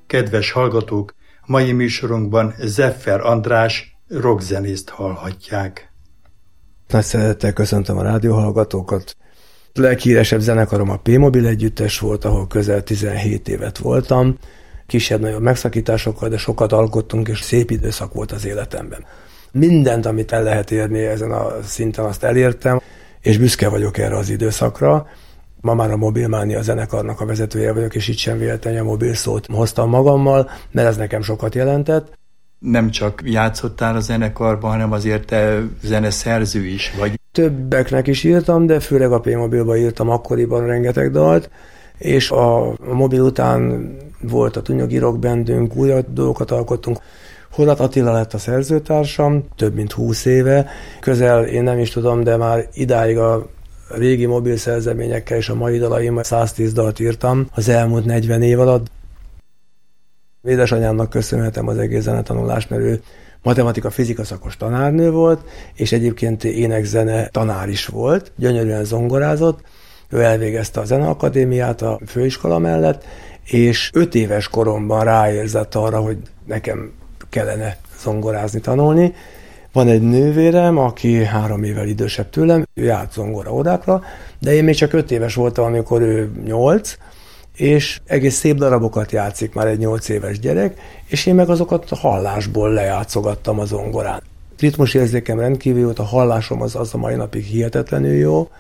Kedves hallgatók, mai műsorunkban Zeffer András rockzenészt hallhatják. Nagy szeretettel köszöntöm a rádióhallgatókat. A leghíresebb zenekarom a P-Mobil együttes volt, ahol közel 17 évet voltam. Kisebb-nagyobb megszakításokkal, de sokat alkottunk, és szép időszak volt az életemben. Mindent, amit el lehet érni ezen a szinten, azt elértem, és büszke vagyok erre az időszakra. Ma már a Mobilmánia zenekarnak a vezetője vagyok, és itt sem véletlenül a mobil szót hoztam magammal, mert ez nekem sokat jelentett. Nem csak játszottál a zenekarban, hanem azért te zeneszerző is vagy. Többeknek is írtam, de főleg a P-Mobilban írtam akkoriban rengeteg dalt, és a mobil után volt a Tunyogi Rock Bandünk, újabb dolgokat alkottunk. Horváth Attila lett a szerzőtársam, több mint 20 éve. Közel, én nem is tudom, de már idáig a régi mobil szerzeményekkel és a mai dalaim 110 dalt írtam az elmúlt 40 év alatt. Édesanyámnak köszönhetem az egész zenetanulást, mert ő matematika-fizika szakos tanárnő volt, és egyébként énekzene tanár is volt, gyönyörűen zongorázott. Ő elvégezte a Zeneakadémiát a főiskola mellett, és 5 éves koromban ráérzett arra, hogy nekem kellene zongorázni, tanulni. Van egy nővérem, aki 3 évvel idősebb tőlem, ő járt zongora órákra, de én még csak 5 éves voltam, amikor ő 8, és egész szép darabokat játszik már egy 8 éves gyerek, és én meg azokat a hallásból lejátszogattam a zongorán. Ritmusérzékem rendkívül volt, a hallásom az a mai napig hihetetlenül jó,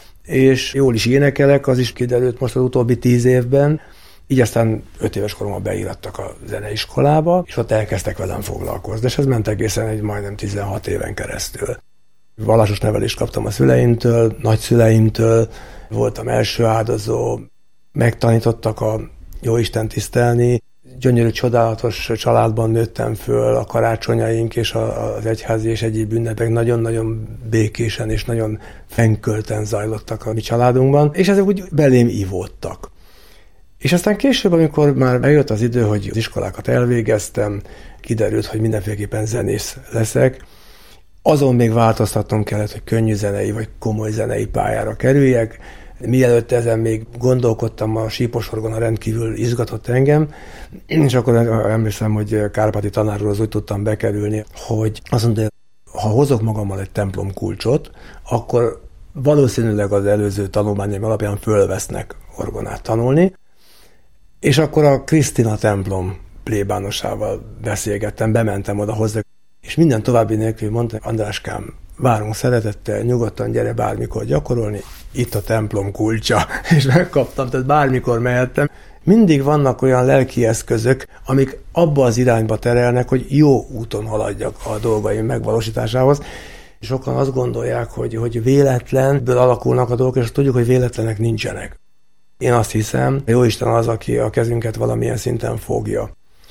és jól is énekelek, az is kiderült most az utóbbi 10 évben. Így aztán 5 éves koromban beírattak a zeneiskolába, és ott elkezdtek velem foglalkozni, és ez ment egészen egy majdnem 16 éven keresztül. Vallásos nevelést kaptam a szüleimtől, nagyszüleimtől, voltam első áldozó, megtanítottak a Jóisten tisztelni, gyönyörű, csodálatos családban nőttem föl, a karácsonyaink és az egyházi és egyéb ünnepek nagyon-nagyon békésen és nagyon fennkölten zajlottak a mi családunkban, és ezek úgy belém ivódtak. És aztán később, amikor már eljött az idő, hogy az iskolákat elvégeztem, kiderült, hogy mindenféleképpen zenész leszek. Azon még változtatnom kellett, hogy könnyű zenei vagy komoly zenei pályára kerüljek. Mielőtt ezen még gondolkodtam, a síposorgona rendkívül izgatott engem, és akkor emlékszem, hogy Kárpáti tanár úrhoz úgy tudtam bekerülni, hogy azt mondta, ha hozok magammal egy templom kulcsot, akkor valószínűleg az előző tanulmányaim alapján fölvesznek orgonát tanulni. És akkor a Krisztina templom plébánosával beszélgettem, bementem oda hozzá, és minden további nélkül mondta, Andráskám, várunk szeretettel, nyugodtan gyere bármikor gyakorolni, itt a templom kulcsa, és megkaptam, tehát bármikor mehettem. Mindig vannak olyan lelki eszközök, amik abba az irányba terelnek, hogy jó úton haladjak a dolgaim megvalósításához. Sokan azt gondolják, hogy véletlenből alakulnak a dolgok, és tudjuk, hogy véletlenek nincsenek. Én azt hiszem, Jóisten az, aki a kezünket valamilyen szinten fogja.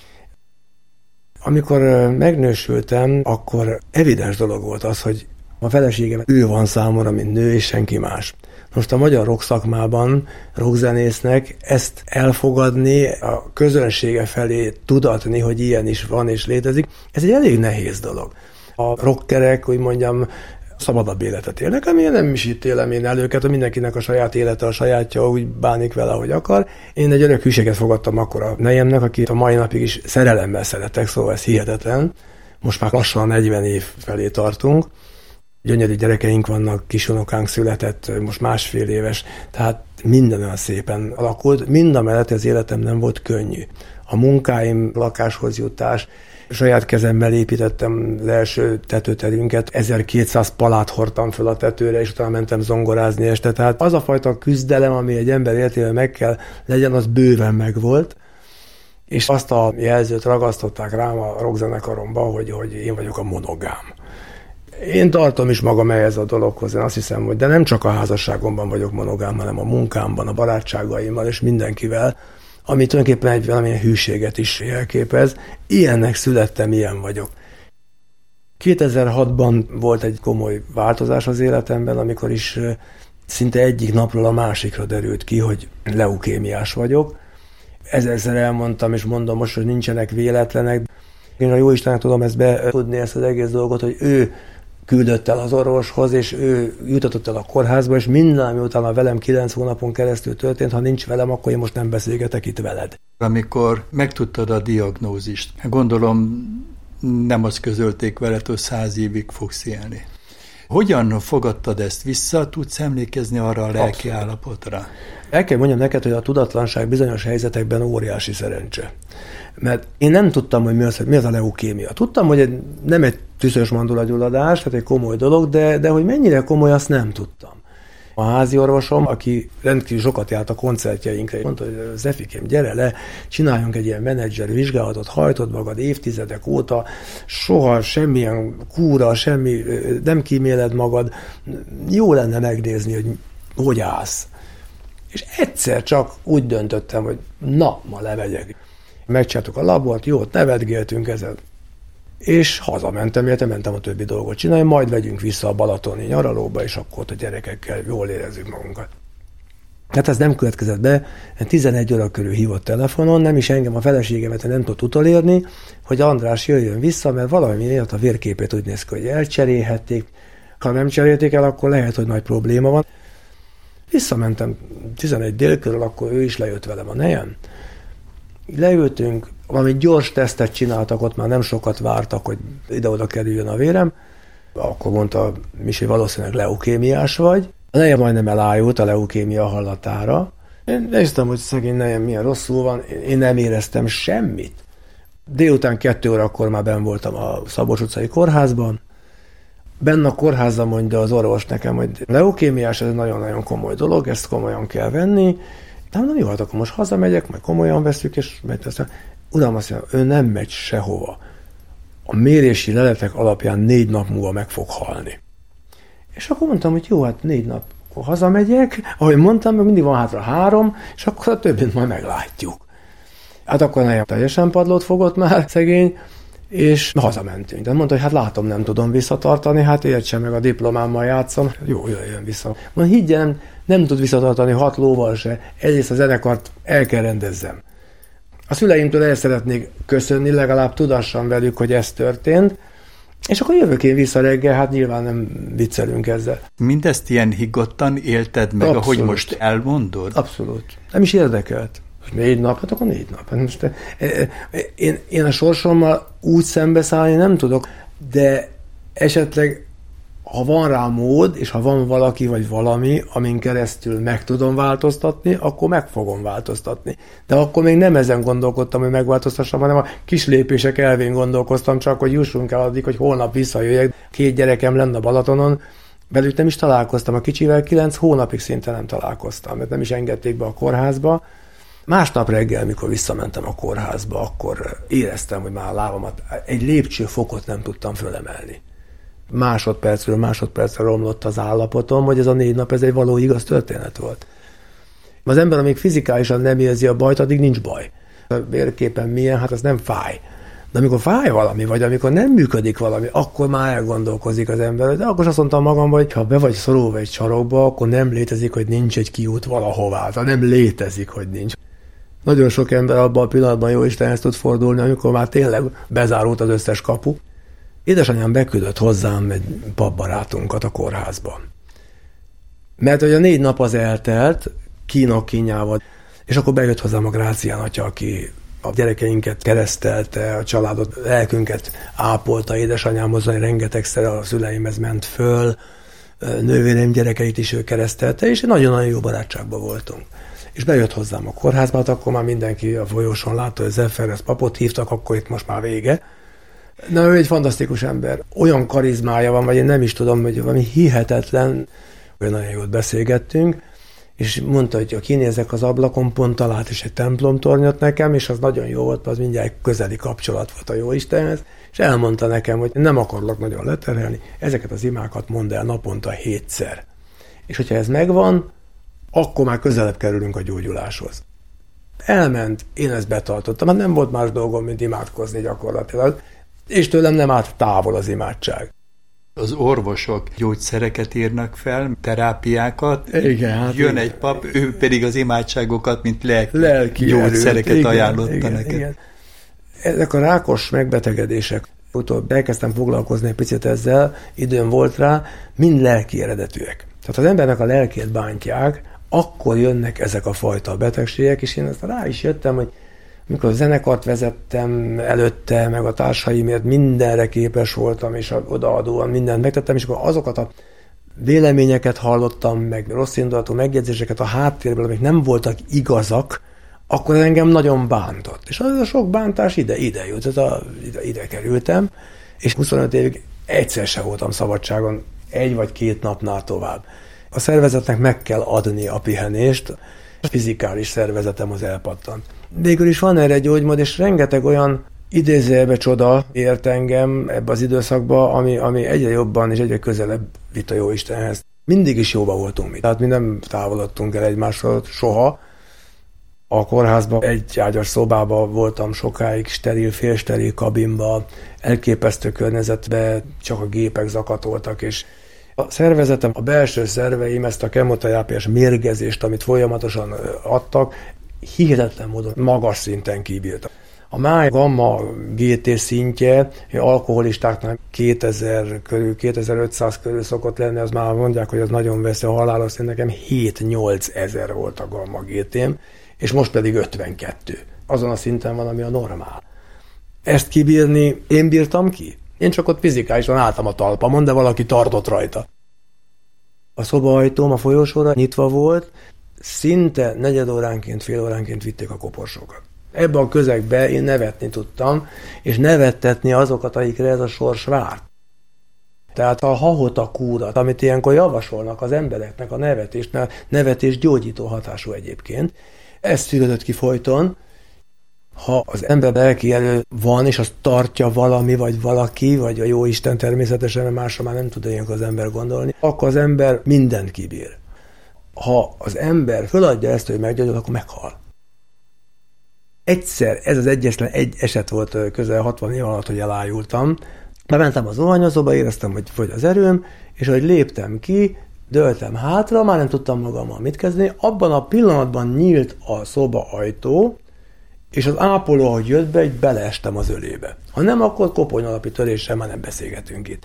Amikor megnősültem, akkor evidens dolog volt az, hogy a feleségem ő van számomra, mint nő, és senki más. Most a magyar rock szakmában, rockzenésznek ezt elfogadni, a közönsége felé tudatni, hogy ilyen is van és létezik, ez egy elég nehéz dolog. A rockerek, úgy mondjam, szabadabb életet élnek, ami én nem is ítélem én el őket, hogy mindenkinek a saját élete, a sajátja, úgy bánik vele, ahogy akar. Én egy örök hűséget fogadtam akkor a nejemnek, akit a mai napig is szerelemmel szeretek, szóval ez hihetetlen. Most már lassan 40 év felé tartunk. Gyönyörű gyerekeink vannak, kisunokánk született, most 1,5 éves, tehát minden olyan szépen alakult. Mindamellett az életem nem volt könnyű. A munkáim, lakáshoz jutás, saját kezemmel építettem az első tetőterünket, 1200 palát hordtam föl a tetőre, és utána mentem zongorázni este. Tehát az a fajta küzdelem, ami egy ember életében meg kell legyen, az bőven megvolt. És azt a jelzőt ragasztották rám a rockzenekaromba, hogy én vagyok a monogám. Én tartom is magam ehhez a dologhoz, én azt hiszem, hogy de nem csak a házasságomban vagyok monogám, hanem a munkámban, a barátságaimmal és mindenkivel, ami tulajdonképpen egy valamilyen hűséget is jelképez. Ilyennek születtem, ilyen vagyok. 2006-ban volt egy komoly változás az életemben, amikor is szinte egyik napról a másikra derült ki, hogy leukémiás vagyok. Ezerszer elmondtam, és mondom most, hogy nincsenek véletlenek. Én a Jóistennek tudom ezt betudni, ezt az egész dolgot, hogy ő küldött el az orvoshoz, és ő jutatott el a kórházba, és minden, ami utána velem 9 hónapon keresztül történt, ha nincs velem, akkor én most nem beszélgetek itt veled. Amikor megtudtad a diagnózist, gondolom nem azt közölték veled, hogy 100 évig fogsz élni. Hogyan fogadtad ezt vissza? Tudsz emlékezni arra a lelki állapotra? El kell mondjam neked, hogy a tudatlanság bizonyos helyzetekben óriási szerencse. Mert én nem tudtam, hogy mi az a leukémia. Tudtam, hogy nem egy tüszös mandulagyulladás, tehát egy komoly dolog, de hogy mennyire komoly, azt nem tudtam. A házi orvosom, aki rendkívül sokat járt a koncertjeinkre, mondta, hogy Zefikém, gyere le, csináljunk egy ilyen menedzser vizsgálatot, hajtod magad évtizedek óta, soha semmilyen kúra, semmi, nem kíméled magad, jó lenne megnézni, hogy állsz. És egyszer csak úgy döntöttem, hogy na, ma levegyek. Megcsináltuk a labort, jót nevetgéltünk ezen. És hazamentem, illetve mentem a többi dolgot csinálni, majd vegyünk vissza a balatoni nyaralóba, és akkor ott a gyerekekkel jól érezzük magunkat. Hát ez nem következett be, 11 óra körül hívott telefonon, nem is engem, a feleségemet nem tudott utolérni, hogy András jöjjön vissza, mert valami miatt a vérképét úgy néz ki, hogy elcserélhették. Ha nem cserélték el, akkor lehet, hogy nagy probléma van. Visszamentem 11 dél körül, akkor ő is lejött velem a nejem. Leültünk, valami gyors tesztet csináltak, ott már nem sokat vártak, hogy ide-oda kerüljön a vérem. Akkor mondta Misi, valószínűleg leukémiás vagy. A nejem majdnem elájult a leukémia hallatára. Én néztem, hogy szegény nejem milyen rosszul van, én nem éreztem semmit. Délután 2 órakor már benn voltam a Szabolcs utcai kórházban. Benne a kórházban mondja az orvos nekem, hogy leukémiás, ez egy nagyon-nagyon komoly dolog, ezt komolyan kell venni. De nem jó, hát akkor most hazamegyek, majd komolyan veszük, és uram azt mondja, ő nem megy sehova. A mérési leletek alapján 4 nap múlva meg fog halni. És akkor mondtam, hogy jó, hát 4 nap, akkor hazamegyek, ahogy mondtam, meg mindig van hátra 3, és akkor a többit majd meglátjuk. Hát akkor nekem teljesen padlót fogott már szegény, és hazamentünk. De mondta, hogy hát látom, nem tudom visszatartani, hát értsen meg, a diplomámmal játszom. Jó, jöjjön vissza. Mondja, higgyen, nem tud visszatartani 6 lóval se. Egyrészt a zenekart el kell rendezzem. A szüleimtől el szeretnék köszönni, legalább tudassam velük, hogy ez történt, és akkor jövök én vissza reggel, hát nyilván nem viccelünk ezzel. Mindezt ilyen higgadtan élted meg, Abszolút. ahogy most elmondod? Abszolút. Nem is érdekelt. 4 nap, hát akkor 4 nap. Most én a sorsommal úgy szembeszállni nem tudok, de esetleg, ha van rá mód, és ha van valaki vagy valami, amin keresztül meg tudom változtatni, akkor meg fogom változtatni. De akkor még nem ezen gondolkodtam, hogy megváltoztassam, hanem a kis lépések elvén gondolkoztam, csak hogy jussunk el addig, hogy holnap visszajöjjek. 2 gyerekem lenne a Balatonon, velük nem is találkoztam. A kicsivel 9 hónapig szinte nem találkoztam, mert nem is engedték be a kórházba. Másnap reggel, mikor visszamentem a kórházba, akkor éreztem, hogy már a lábamat egy lépcsőfokot nem tudtam fölemelni. Másodpercről másodpercre romlott az állapotom, hogy ez a 4 nap, ez egy való igaz történet volt. Az ember, amíg fizikálisan nem érzi a bajt, addig nincs baj. A vérképen milyen, hát az nem fáj. De amikor fáj valami, vagy amikor nem működik valami, akkor már elgondolkozik az ember. De akkor azt mondtam magamban, hogy ha be vagy szorulva egy sarokba, akkor nem létezik, hogy nincs egy kiút valahová. Tehát nem létezik, hogy nincs. Nagyon sok ember abban a pillanatban jó Istenhez tud fordulni, amikor már tényleg bezárult az összes kapu. Édesanyám beküldött hozzám egy papbarátunkat a kórházban. Mert hogy a 4 nap az eltelt, kínjával, és akkor bejött hozzám a Grácián atya, aki a gyerekeinket keresztelte, a családot, lelkünket ápolta, édesanyámhoz rengetegszer a szüleimhez ment föl, nővéreim gyerekeit is ő keresztelte, és nagyon-nagyon jó barátságban voltunk. És bejött hozzám a kórházba, hát akkor már mindenki a folyosón látta, hogy Zeferhez papot hívtak, akkor itt most már vége. Na, ő egy fantasztikus ember. Olyan karizmája van, vagy én nem is tudom, hogy valami hihetetlen, olyan nagyon jót beszélgettünk, és mondta, hogy ha kinézek az ablakon, pont talált is egy templomtornyot nekem, és az nagyon jó volt, az mindjárt közeli kapcsolat volt a Jóistenhez, és elmondta nekem, hogy nem akarlak nagyon leterhelni, ezeket az imákat mondd el naponta 7-szer. És hogyha ez megvan, akkor már közelebb kerülünk a gyógyuláshoz. Elment, én ezt betartottam, hát nem volt más dolgom, mint imádkozni gyakorlatilag, és tőlem nem állt távol az imádság. Az orvosok gyógyszereket írnak fel, terápiákat, igen, hát jön egy pap, ő pedig az imádságokat, mint lelki gyógyszereket ajánlotta neked. Igen. Ezek a rákos megbetegedések Utóbb elkezdtem foglalkozni egy picit ezzel, időm volt rá, mind lelki eredetűek. Tehát az embernek a lelkét bántják, akkor jönnek ezek a fajta betegségek, és én ezt rá is jöttem, hogy mikor a zenekart vezettem előtte, meg a társaimért mindenre képes voltam, és odaadóan mindent megtettem, és akkor azokat a véleményeket hallottam, meg rossz indulatú megjegyzéseket a háttérből, amik nem voltak igazak, akkor engem nagyon bántott. És az a sok bántás ide jut, ide kerültem, és 25 évig egyszer se voltam szabadságon, 1 vagy 2 napnál tovább. A szervezetnek meg kell adni a pihenést, a fizikális szervezetem az elpattant. Végül is van erre gyógymód, és rengeteg olyan idézőjelbe csoda ért engem ebbe az időszakba, ami egyre jobban és egyre közelebb vitt a Jóistenhez. Mindig is jóba voltunk mi. Tehát mi nem távolodtunk el egymásról soha. A kórházban egy ágyas szobában voltam sokáig, steril, félsteril kabinban, elképesztő környezetben, csak a gépek zakatoltak, és a szervezetem, a belső szerveim ezt a kemoterápiás mérgezést, amit folyamatosan adtak, hihetetlen módon magas szinten kibírtak. A máj gamma GT szintje alkoholistáknál 2000 körül, 2500 körül szokott lenni, az már mondják, hogy az nagyon veszi a halálos szint, nekem 7-8 ezer volt a gamma GT-m, és most pedig 52. Azon a szinten van, ami a normál. Ezt kibírni én bírtam ki? Én csak ott fizikálisan álltam a talpamon, de valaki tartott rajta. A szobaajtóm a folyosóra nyitva volt, szinte negyed óránként, fél óránként vitték a koporsókat. Ebben a közegben én nevetni tudtam, és nevettetni azokat, akikre ez a sors várt. Tehát a hahota kúrat, amit ilyenkor javasolnak az embereknek a nevetést, mert nevetés gyógyító hatású egyébként, ez szűrődött ki folyton. Ha az ember lelki erő van, és azt tartja valami, vagy valaki, vagy a Jóisten természetesen, mert másra már nem tud ilyenkor az ember gondolni, akkor az ember mindent kibír. Ha az ember föladja ezt, hogy meggyógyul, akkor meghal. Egyszer, ez az egyetlen egy eset volt közel 60 év alatt, hogy elájultam. Bementem az zuhanyozóba, éreztem, hogy fogy az erőm, és ahogy léptem ki, dőltem hátra, már nem tudtam magammal mit kezdeni. Abban a pillanatban nyílt a szoba ajtó, és az ápoló, ahogy jött be, így beleestem az ölébe. Ha nem, akkor koponyalapi töréssel már nem beszélgetünk itt.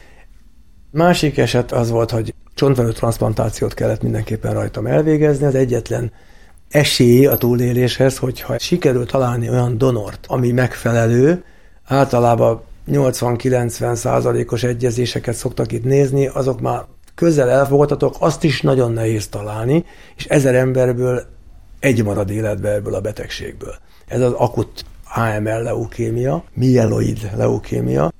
Másik eset az volt, hogy csontvelő transzplantációt kellett mindenképpen rajtam elvégezni, az egyetlen esély a túléléshez, hogyha sikerül találni olyan donort, ami megfelelő, általában 80-90%-os egyezéseket szoktak itt nézni, azok már közel elfogadhatók, azt is nagyon nehéz találni, és 1000 emberből egy marad életbe ebből a betegségből. Ez az akut AML leukémia, mieloid leukémia.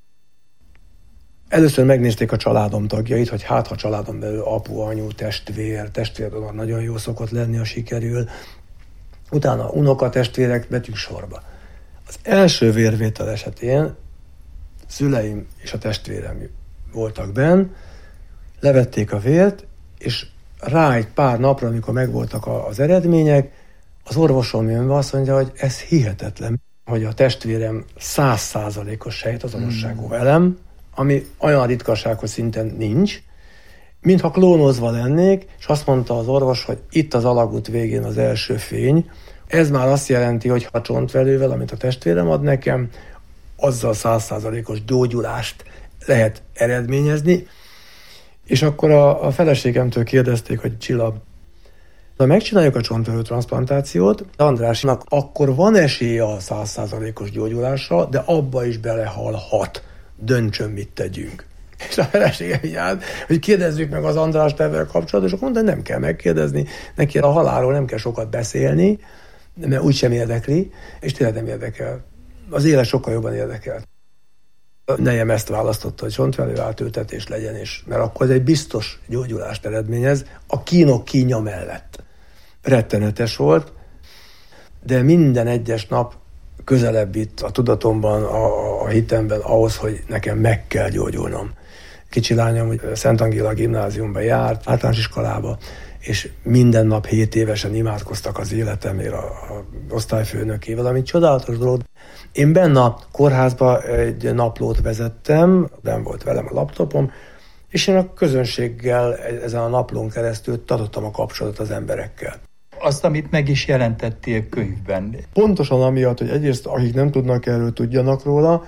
Először megnézték a családom tagjait, hogy hát ha családom belül apu, anyu, testvérdonor nagyon jó szokott lenni, a sikerül. Utána unokatestvérek betűk sorba. Az első vérvétel esetén szüleim és a testvérem voltak benn, levették a vért, és rá egy pár napra, amikor megvoltak az eredmények, az orvosom jön be, azt mondja, hogy ez hihetetlen, hogy a testvérem 100%-os sejtazonosságú velem, ami olyan ritkaság, hogy szinten nincs, mintha klónozva lennék, és azt mondta az orvos, hogy itt az alagút végén az első fény. Ez már azt jelenti, hogy ha csontvelővel, amit a testvérem ad nekem, azzal 100%-os gyógyulást lehet eredményezni. És akkor a feleségemtől kérdezték, hogy Csilla, ha megcsináljuk a csontvelő transzplantációt, Andrásnak akkor van esélye a 100%-os gyógyulásra, de abba is belehalhat. Döntsön, mit tegyünk. És a feleségem így állt, hogy kérdezzük meg az Andrást ebben kapcsolatban, és akkor mondta, nem kell megkérdezni, neki a halálról nem kell sokat beszélni, mert úgysem érdekli, és tényleg nem érdekel. Az élet sokkal jobban érdekel. A nejem ezt választotta, hogy csontvelő átültetés legyen, mert akkor ez egy biztos gyógyulást eredményez, a kínok kínja mellett. Rettenetes volt, de minden egyes nap közelebb vitt a tudatomban, a hitemben ahhoz, hogy nekem meg kell gyógyulnom. Kicsi lányom, hogy Szent Angéla gimnáziumba járt, általános iskolába, és minden nap 7 évesen imádkoztak az életemért a osztályfőnökével, ami csodálatos dolog. Én benne a kórházba egy naplót vezettem, benn volt velem a laptopom, és én a közönséggel ezen a naplón keresztül tartottam a kapcsolatot az emberekkel. Azt, amit meg is jelentettél könyvben. Pontosan amiatt, hogy egyrészt akik nem tudnak erről, tudjanak róla,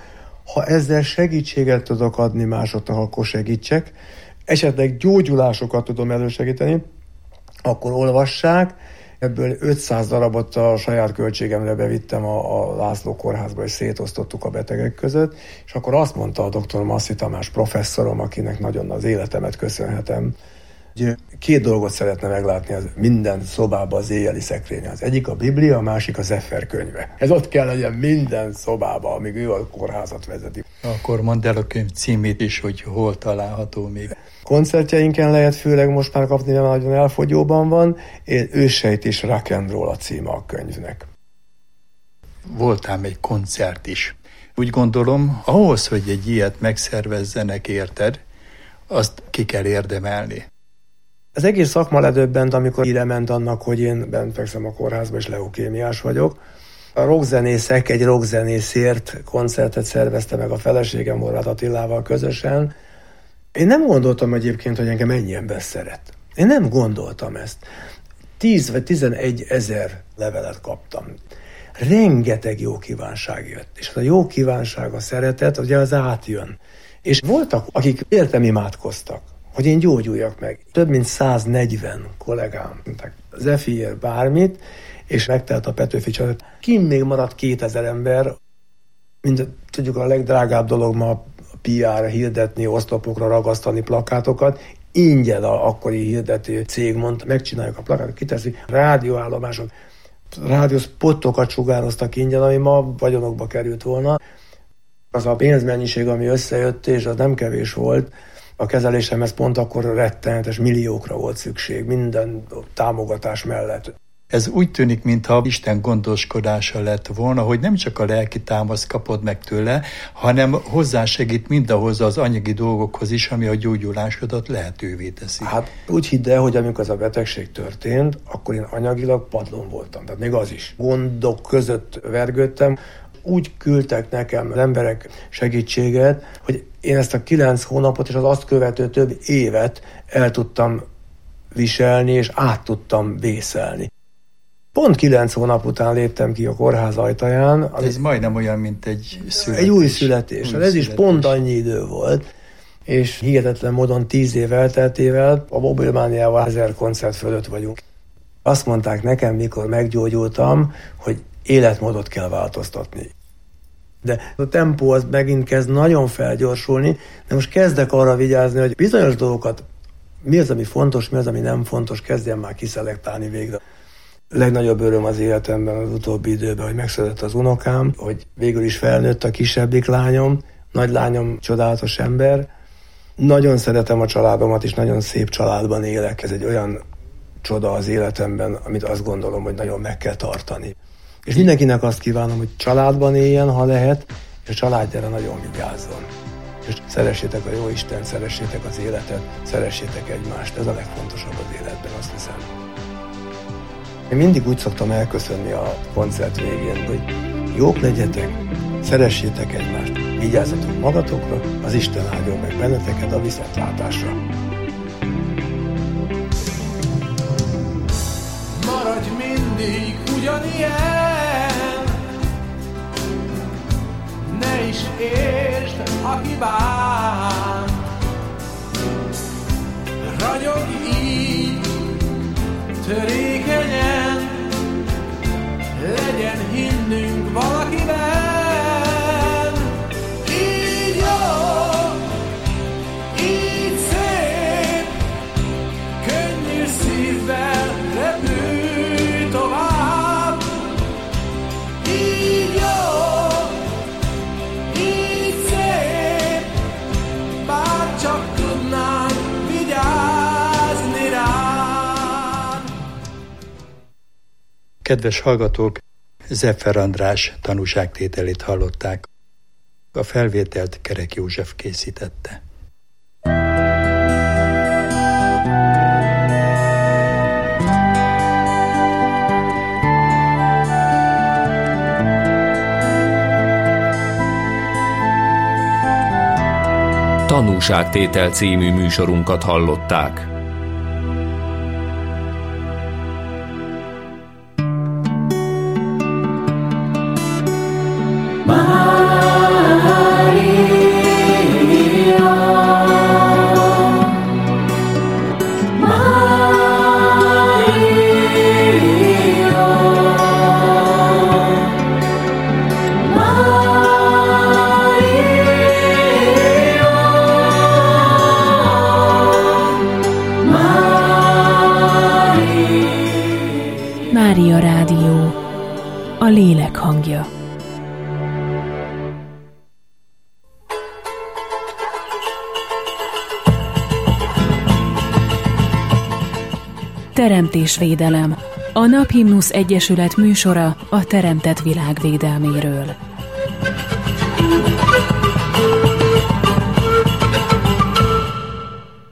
Ha ezzel segítséget tudok adni másoknak, akkor segítsek. Esetleg gyógyulásokat tudom elősegíteni, akkor olvassák. Ebből 500 darabot a saját költségemre bevittem a László kórházba, és szétosztottuk a betegek között, és akkor azt mondta a dr. Masszi Tamás professzorom, akinek nagyon az életemet köszönhetem, hogy 2 dolgot szeretne meglátni az minden szobában az éjjeli szekrényen. Az egyik a Biblia, a másik a Zeffer könyve. Ez ott kell legyen minden szobában, amíg ő a kórházat vezeti. Akkor mondd el a könyv címét is, hogy hol található még. Koncertjeinken lehet főleg most már kapni, mert nagyon elfogyóban van. Őssejt és Rock and Roll a címe a könyvnek. Voltál egy koncert is. Úgy gondolom, ahhoz, hogy egy ilyet megszervezzenek, érted, azt ki kell érdemelni. Az egész szakma ledöbbent, amikor híre ment annak, hogy én bent fekszem a kórházba, és leukémiás vagyok. A rockzenészek egy rockzenészért koncertet szervezte meg a feleségem Horváth Attilával közösen. Én nem gondoltam egyébként, hogy engem ennyi ember szeret. Én nem gondoltam ezt. 10 vagy 11 ezer levelet kaptam. Rengeteg jó kívánság jött. És a jó kívánság, a szeretet, ugye az átjön. És voltak, akik értem imádkoztak, hogy én gyógyuljak meg. Több mint 140 kollégám mondták, Zephyr bármit, és megtelt a Petőfi család. Kint még maradt 2000 ember. Tudjuk, a legdrágább dolog ma a PR, hirdetni, oszlopokra ragasztani plakátokat. Ingyen a akkori hirdető cég mondta, megcsináljuk a plakátot, kiteszi, rádióállomások, rádiószpottokat sugároztak ingyen, ami ma vagyonokba került volna. Az a pénzmennyiség, ami összejött, és az nem kevés volt, a kezelésemhez pont akkor rettenetes milliókra volt szükség, minden támogatás mellett. Ez úgy tűnik, mintha Isten gondoskodása lett volna, hogy nem csak a lelki támaszt kapod meg tőle, hanem hozzásegít mindahhoz az anyagi dolgokhoz is, ami a gyógyulásodat lehetővé teszi. Hát úgy hidd el, hogy amikor ez a betegség történt, akkor én anyagilag padlón voltam, tehát még az is. Gondok között vergődtem, úgy küldtek nekem az emberek segítséget, hogy én ezt a 9 hónapot és az azt követő több évet el tudtam viselni, és át tudtam vészelni. Pont 9 hónap után léptem ki a kórház ajtaján. Ez majdnem olyan, mint egy születés. Egy új születés. Ez is pont annyi idő volt, és hihetetlen módon 10 év elteltével a Mobilmániával 1000 koncert fölött vagyunk. Azt mondták nekem, mikor meggyógyultam, hogy életmódot kell változtatni. De a tempó az megint kezd nagyon felgyorsulni, de most kezdek arra vigyázni, hogy bizonyos dolgokat, mi az, ami fontos, mi az, ami nem fontos, kezdjem már kiszelektálni végre. A legnagyobb öröm az életemben az utóbbi időben, hogy megszületett az unokám, hogy végül is felnőtt a kisebbik lányom, nagy lányom csodálatos ember. Nagyon szeretem a családomat, és nagyon szép családban élek. Ez egy olyan csoda az életemben, amit azt gondolom, hogy nagyon meg kell tartani. És mindenkinek azt kívánom, hogy családban éljen, ha lehet, és a családjára nagyon vigyázzon. És szeressétek a Jóisten, szeressétek az életet, szeressétek egymást. Ez a legfontosabb az életben, azt hiszem. Én mindig úgy szoktam elköszönni a koncert végén, hogy jók legyetek, szeressétek egymást, vigyázzatok magatokra, az Isten áldjon meg benneteket a viszontlátásra. Maradj mindig ugyanilyen, ne is értsd a hibát, ragyog így, törékenyen, legyen hinnünk valakiben. Így jó, így szép, könnyű szívvel repülj tovább. Így jó, így szép, bár csak tudnánk vigyázni rád. Kedves hallgatók, Zeffer András tanúságtételét hallották. A felvételt Kerek József készítette. Tanúságtétel című műsorunkat hallották. Maria. Mária Rádió, a lélek hangja. Teremtésvédelem. A Naphimnusz Egyesület műsora a teremtett világ védelméről.